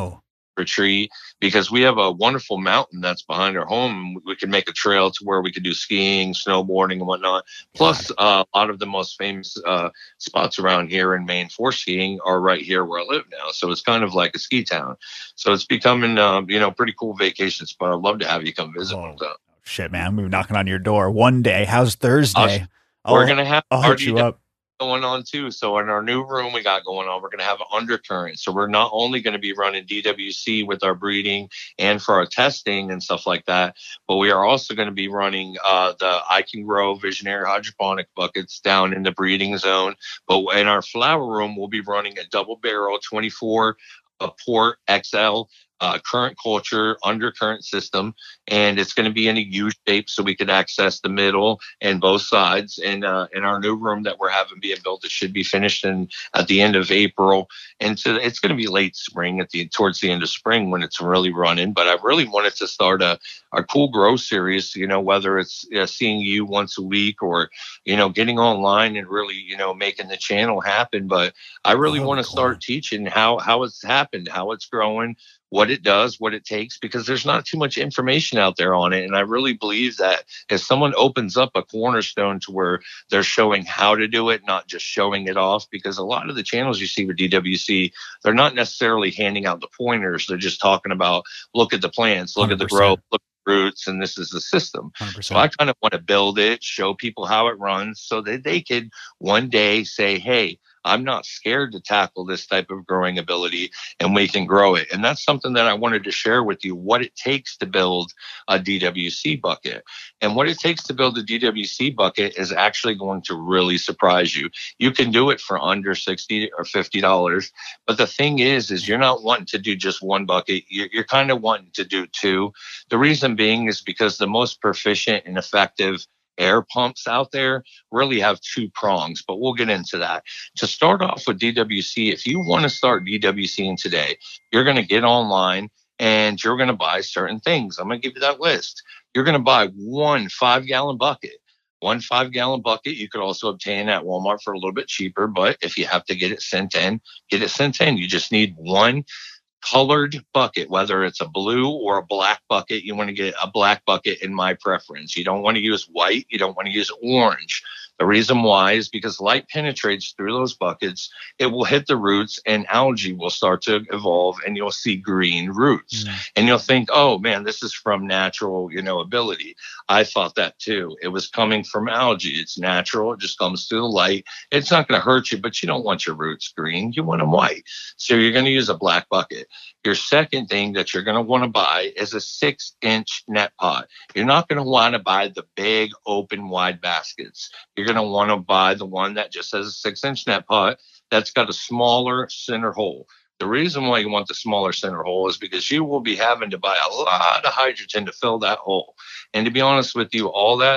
retreat, because we have a wonderful mountain that's behind our home. We can make a trail to where we could do skiing, snowboarding, and whatnot. Plus, a lot of the most famous spots around here in Maine for skiing are right here where I live now. So it's kind of like a ski town. So it's becoming, pretty cool vacation spot. I'd love to have you come visit one time. Shit, man, we're knocking on your door one day. How's Thursday? We're gonna have. I'll hook you up. Going on too. So in our new room we got going on, we're going to have an undercurrent. So we're not only going to be running DWC with our breeding and for our testing and stuff like that, but we are also going to be running the I Can Grow Visionary hydroponic buckets down in the breeding zone. But in our flower room, we'll be running a double barrel 24 port XL current culture undercurrent system, and it's going to be in a U shape so we can access the middle and both sides. And in our new room that we're having being built, it should be finished at the end of April, and so it's going to be late spring towards the end of spring when it's really running. But I really wanted to start a cool grow series, whether it's seeing you once a week or getting online and really making the channel happen. But I really want to start teaching how it's happened, how it's growing, what it does, what it takes, because there's not too much information out there on it. And I really believe that if someone opens up a cornerstone to where they're showing how to do it, not just showing it off, because a lot of the channels you see with DWC, they're not necessarily handing out the pointers. They're just talking about, look at the plants, look 100%. At the growth, look at the roots, and this is the system. 100%. So I kind of want to build it, show people how it runs so that they could one day say, hey, I'm not scared to tackle this type of growing ability, and we can grow it. And that's something that I wanted to share with you, what it takes to build a DWC bucket. And what it takes to build a DWC bucket is actually going to really surprise you. You can do it for under $60 or $50. But the thing is you're not wanting to do just one bucket. You're kind of wanting to do two. The reason being is because the most proficient and effective air pumps out there really have two prongs, but we'll get into that. To start off with DWC, if you want to start DWCing today, you're going to get online and you're going to buy certain things. I'm going to give you that list. You're going to buy one 5-gallon bucket. One 5-gallon bucket you could also obtain at Walmart for a little bit cheaper, but if you have to get it sent in, get it sent in. You just need one colored bucket, whether it's a blue or a black bucket. You want to get a black bucket in my preference. You don't want to use white. You don't want to use orange. The reason why is because light penetrates through those buckets. It will hit the roots and algae will start to evolve and you'll see green roots. And you'll think, oh man, this is from natural, ability. I thought that too. It was coming from algae. It's natural. It just comes through the light. It's not going to hurt you, but you don't want your roots green. You want them white. So you're going to use a black bucket. Your second thing that you're going to want to buy is a 6-inch net pot. You're not going to want to buy the big open wide baskets. You're going to want to buy the one that just has a 6-inch net pot that's got a smaller center hole. The reason why you want the smaller center hole is because you will be having to buy a lot of hydrogen to fill that hole. And to be honest with you, all that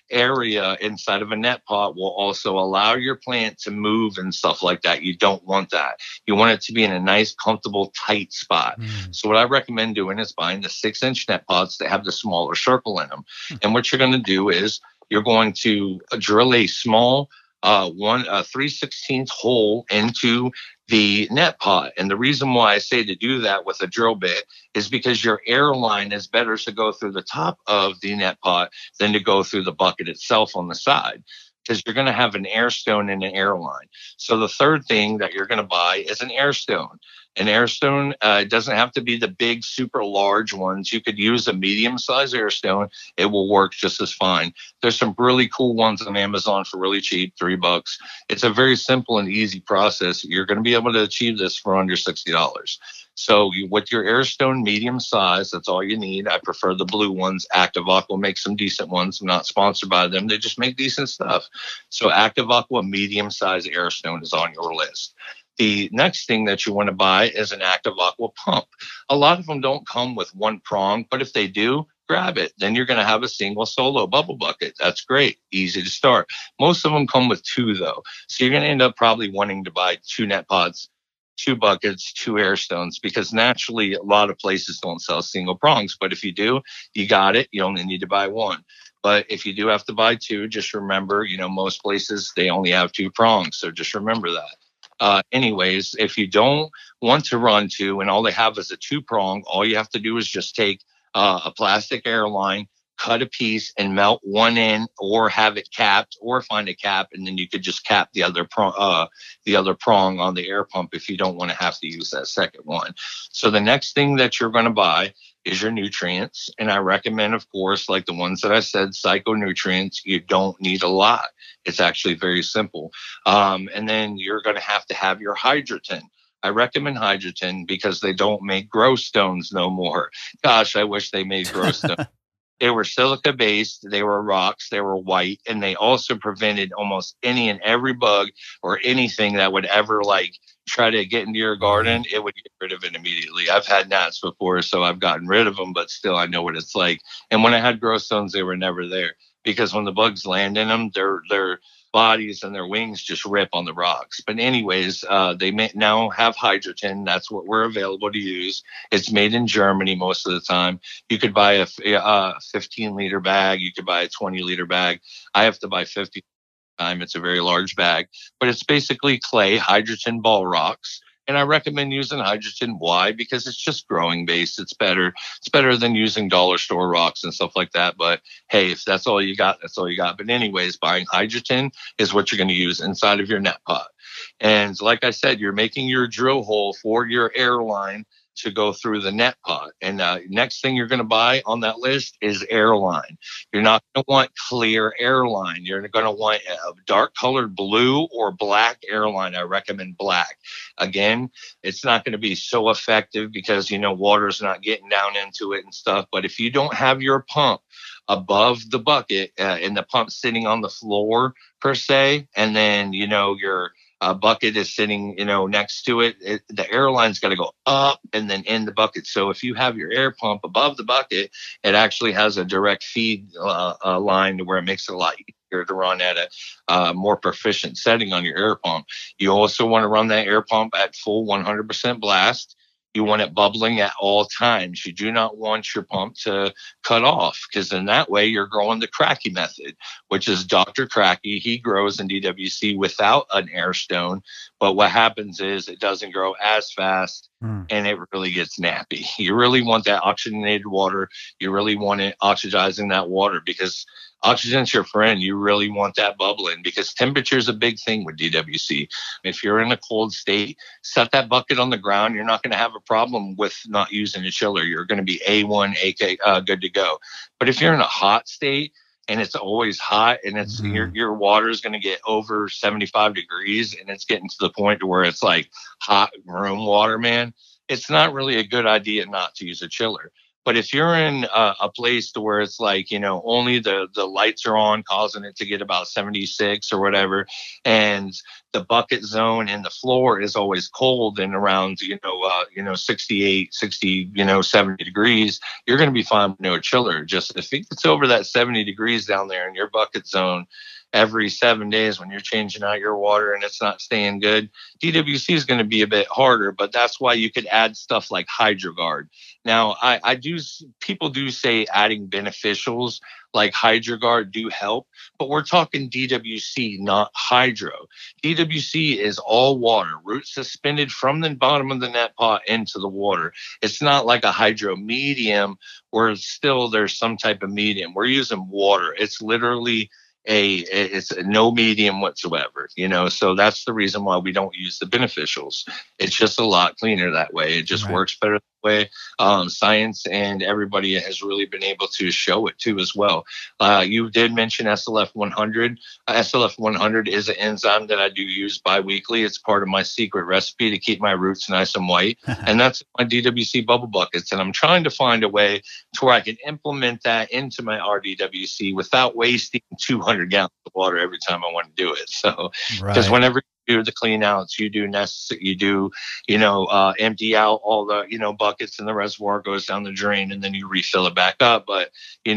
area inside of a net pot will also allow your plant to move and stuff like that. You don't want that. You want it to be in a nice, comfortable, tight spot. So what I recommend doing is buying the 6-inch net pots that have the smaller circle in them. And what you're going to do is you're going to drill a small 3/16 hole into the net pot. And the reason why I say to do that with a drill bit is because your air line is better to go through the top of the net pot than to go through the bucket itself on the side, because you're going to have an air stone and an air line. So the third thing that you're going to buy is an air stone. An air stone doesn't have to be the big, super large ones. You could use a medium-sized air stone. It will work just as fine. There's some really cool ones on Amazon for really cheap, $3. It's a very simple and easy process. You're going to be able to achieve this for under $60. So with your air stone medium size, that's all you need. I prefer the blue ones. Active Aqua makes some decent ones. I'm not sponsored by them. They just make decent stuff. So Active Aqua medium size air stone is on your list. The next thing that you want to buy is an Active Aqua pump. A lot of them don't come with one prong, but if they do, grab it. Then you're going to have a single solo bubble bucket. That's great. Easy to start. Most of them come with two, though. So you're going to end up probably wanting to buy 2 net pots, 2 buckets, 2 air stones, because naturally a lot of places don't sell single prongs. But if you do, you got it. You only need to buy 1. But if you do have to buy 2, just remember, most places, they only have 2 prongs. So just remember that. Anyways, if you don't want to run 2 and all they have is a 2 prong, all you have to do is just take a plastic airline, cut a piece and melt one in, or have it capped, or find a cap, and then you could just cap the other prong on the air pump if you don't want to have to use that second one. So the next thing that you're going to buy is your nutrients. And I recommend, of course, like the ones that I said, psychonutrients. You don't need a lot. It's actually very simple. And then you're going to have your Hydroton. I recommend Hydroton because they don't make grow stones no more. Gosh, I wish they made grow stones. They were silica based, they were rocks, they were white, and they also prevented almost any and every bug or anything that would ever try to get into your garden. It would get rid of it immediately. I've had gnats before, so I've gotten rid of them, but still I know what it's like. And when I had grow stones, they were never there, because when the bugs land in them, their bodies and their wings just rip on the rocks. But anyways, they may now have Hydroton. That's what we're available to use. It's made in Germany most of the time. You could buy a 15-liter bag. You could buy a 20-liter bag. I have to buy 50 time. It's a very large bag, but it's basically clay Hydroton ball rocks. And I recommend using Hydroton. Why? Because it's just growing based. It's better. It's better than using dollar store rocks and stuff like that. But hey, if that's all you got, that's all you got. But anyways, buying Hydroton is what you're going to use inside of your net pot. And like I said, you're making your drill hole for your air line to go through the net pot. And next thing you're going to buy on that list is airline. You're not going to want clear airline. You're going to want a dark colored blue or black airline. I recommend black. Again, it's not going to be so effective because, water's not getting down into it and stuff. But if you don't have your pump above the bucket and the pump sitting on the floor per se, and then, your bucket is sitting, next to it, the airline's got to go up and then in the bucket. So if you have your air pump above the bucket, it actually has a direct feed line to where it makes it a lot easier to run at a more proficient setting on your air pump. You also want to run that air pump at full 100% blast. You want it bubbling at all times. You do not want your pump to cut off, because in that way you're growing the Cracky method, which is Dr. Cracky. He grows in DWC without an air stone, but what happens is it doesn't grow as fast and it really gets nappy. You really want that oxygenated water. You really want it oxidizing that water, because oxygen's your friend. You really want that bubbling, because temperature is a big thing with DWC. If you're in a cold state, set that bucket on the ground. You're not going to have a problem with not using a chiller. You're going to be A1, good to go. But if you're in a hot state and it's always hot and it's your water is going to get over 75 degrees and it's getting to the point to where it's like hot room water, man, it's not really a good idea not to use a chiller. But if you're in a place to where it's like, only the lights are on, causing it to get about 76 or whatever, and the bucket zone and the floor is always cold and around 68, 60, 70 degrees, you're going to be fine with no chiller. Just if it gets over that 70 degrees down there in your bucket zone every 7 days when you're changing out your water and it's not staying good, DWC is going to be a bit harder. But that's why you could add stuff like HydroGuard. Now, people do say adding beneficials like HydroGuard do help, but we're talking DWC, not hydro. DWC is all water, root suspended from the bottom of the net pot into the water. It's not like a hydro medium where still there's some type of medium. We're using water. It's literally it's no medium whatsoever, so that's the reason why we don't use the beneficials. It's just a lot cleaner that way. It just works better that way. Science and everybody has really been able to show it too as well. You did mention SLF 100. SLF 100 is an enzyme that I do use bi-weekly. It's part of my secret recipe to keep my roots nice and white. And that's my DWC bubble buckets. And I'm trying to find a way to where I can implement that into my RDWC without wasting 200 gallons of water every time I want to do it. So, because whenever you do the clean outs, you do empty out all the, buckets and the reservoir goes down the drain and then you refill it back up. But,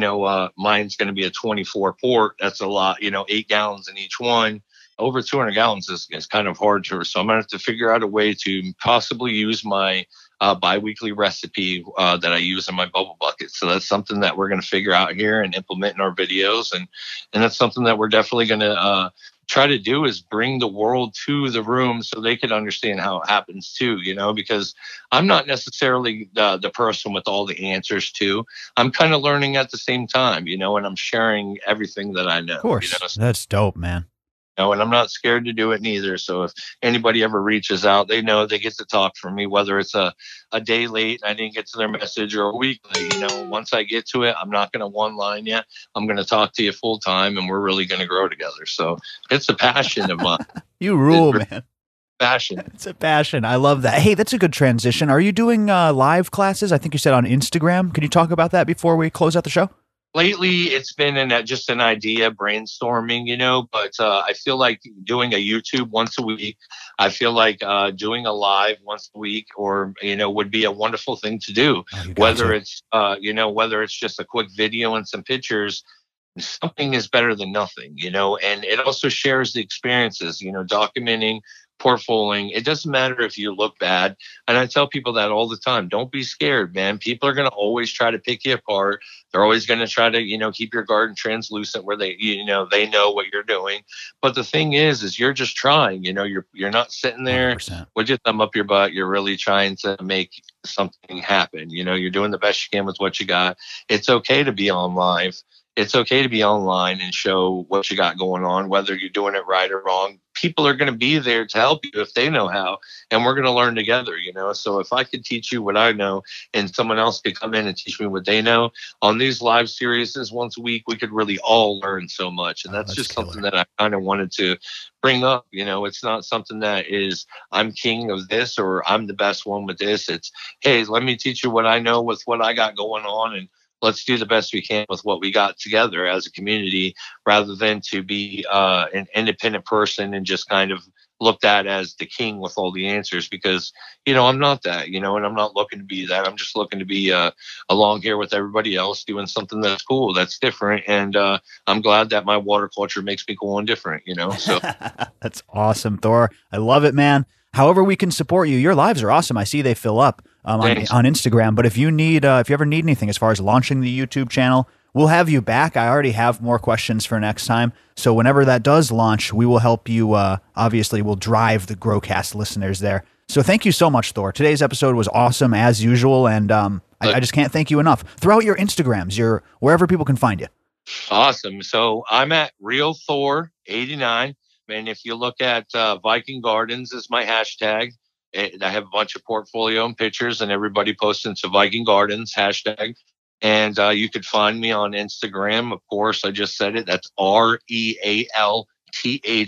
mine's going to be a 24 quart. That's a lot, 8 gallons in each one. Over 200 gallons is kind of hard to, so I'm going to have to figure out a way to possibly use my bi-weekly recipe that I use in my bubble bucket. So that's something that we're going to figure out here and implement in our videos. And that's something that we're definitely going to try to do, is bring the world to the room so they can understand how it happens too, because I'm not necessarily the person with all the answers too. I'm kind of learning at the same time, and I'm sharing everything that I know. Of course. That's dope, man. And I'm not scared to do it neither. So if anybody ever reaches out, they know they get to talk from me, whether it's a day late and I didn't get to their message, or a week late. Once I get to it, I'm not going to one line yet. I'm going to talk to you full time, and we're really going to grow together. So it's a passion of mine. You rule, man. Passion. It's a passion. I love that. Hey, that's a good transition. Are you doing live classes? I think you said on Instagram. Can you talk about that before we close out the show? Lately, it's been just an idea, brainstorming, but I feel like doing a YouTube once a week. I feel like doing a live once a week would be a wonderful thing to do. Whether it's just a quick video and some pictures, something is better than nothing, and it also shares the experiences, documenting, portfolioing. It doesn't matter if you look bad. And I tell people that all the time. Don't be scared, man. People are going to always try to pick you apart. They're always going to try to, keep your garden translucent where they know what you're doing. But the thing is you're just trying, you're not sitting there 100%. with your thumb up your butt. You're really trying to make something happen. You're doing the best you can with what you got. It's okay to be on live. It's okay to be online and show what you got going on, whether you're doing it right or wrong. People are going to be there to help you if they know how, and we're going to learn together, So if I could teach you what I know and someone else could come in and teach me what they know on these live series once a week, we could really all learn so much. And that's just something that I kind of wanted to bring up. It's not something that is I'm king of this or I'm the best one with this. It's, hey, let me teach you what I know with what I got going on, and let's do the best we can with what we got together as a community, rather than to be an independent person and just kind of looked at as the king with all the answers, because, I'm not that, and I'm not looking to be that. I'm just looking to be along here with everybody else doing something that's cool, that's different. And I'm glad that my water culture makes me cool and different, so. That's awesome, Thor. I love it, man. However we can support you. Your lives are awesome. I see they fill up on Instagram. But if you ever need anything as far as launching the YouTube channel, we'll have you back. I already have more questions for next time. So whenever that does launch, we will help you. Obviously, we'll drive the Growcast listeners there. So thank you so much, Thor. Today's episode was awesome as usual. And I just can't thank you enough. Throw out your Instagrams, wherever people can find you. Awesome. So I'm at Real Thor 89. And if you look at Viking Gardens is my hashtag. I have a bunch of portfolio and pictures, and everybody posting to Viking Gardens hashtag. And you could find me on Instagram. Of course, I just said it. That's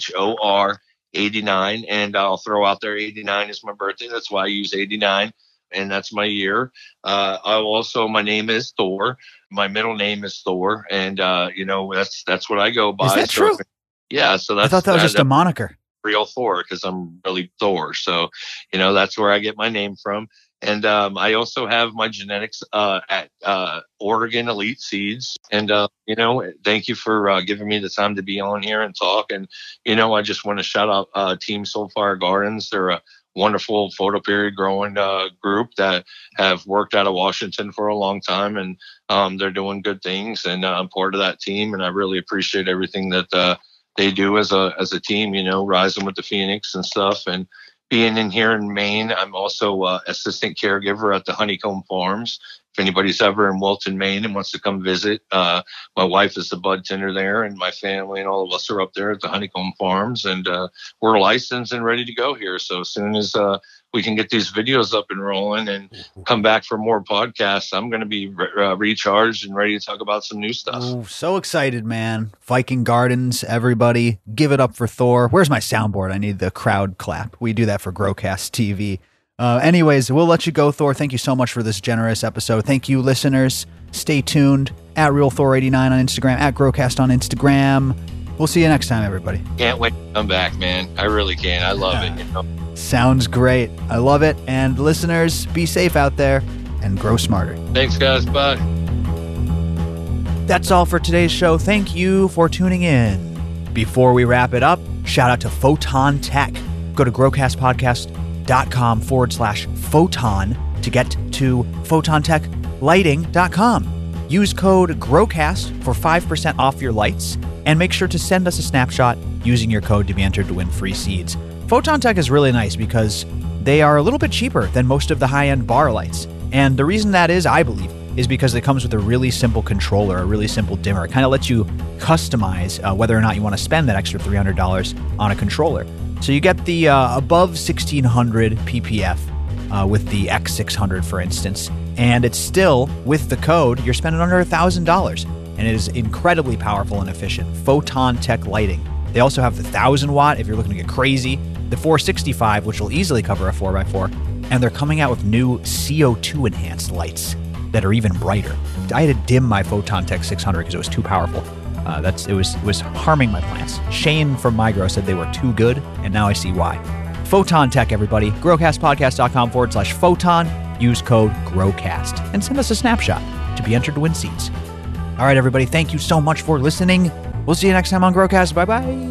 REALTHOR 89. And I'll throw out there 89 is my birthday. That's why I use 89. and that's my year. My name is Thor. My middle name is Thor, and that's what I go by. Is that true? Yeah. So that's, I thought that was just a moniker. Real Thor, because I'm really Thor. So, that's where I get my name from. And I also have my genetics at Oregon Elite Seeds. And, thank you for giving me the time to be on here and talk. And, I just want to shout out Team Soulfire Gardens. They're a wonderful photoperiod growing group that have worked out of Washington for a long time. And they're doing good things. And I'm part of that team. And I really appreciate everything that they do as a team, rising with the Phoenix and stuff. And being in here in Maine, I'm also assistant caregiver at the Honeycomb Farms. If anybody's ever in Wilton, Maine and wants to come visit, my wife is the bud tender there, and my family and all of us are up there at the Honeycomb Farms, and we're licensed and ready to go here. So as soon as we can get these videos up and rolling and come back for more podcasts, I'm going to be recharged and ready to talk about some new stuff. Oh, so excited, man. Viking Gardens, everybody, give it up for Thor. Where's my soundboard? I need the crowd clap. We do that for Growcast TV. Anyways, we'll let you go, Thor. Thank you so much for this generous episode. Thank you, listeners. Stay tuned at RealThor89 on Instagram, at Growcast on Instagram. We'll see you next time, everybody. Can't wait to come back, man. I really can. I love it. Sounds great. I love it. And listeners, be safe out there and grow smarter. Thanks, guys. Bye. That's all for today's show. Thank you for tuning in. Before we wrap it up, shout out to Photon Tech. Go to growcastpodcast.com/photon to get to photontechlighting.com. Use code GROWCAST for 5% off your lights, and make sure to send us a snapshot using your code to be entered to win free seeds. Photon Tech is really nice because they are a little bit cheaper than most of the high-end bar lights. And the reason that is, I believe, is because it comes with a really simple controller, a really simple dimmer. It kind of lets you customize whether or not you want to spend that extra $300 on a controller. So you get the above 1600 ppf with the X600, for instance, and it's still, with the code, you're spending under $1,000, and it is incredibly powerful and efficient. Photon Tech Lighting. They also have the 1000 watt if you're looking to get crazy, the 465, which will easily cover a 4x4, and they're coming out with new CO2 enhanced lights that are even brighter. I had to dim my Photon Tech 600 because it was too powerful. It was harming my plants. Shane from MyGrow said they were too good, and now I see why. Photon Tech, everybody. Growcastpodcast.com/photon. Use code GROWCAST and send us a snapshot to be entered to win seeds. All right, everybody. Thank you so much for listening. We'll see you next time on Growcast. Bye-bye.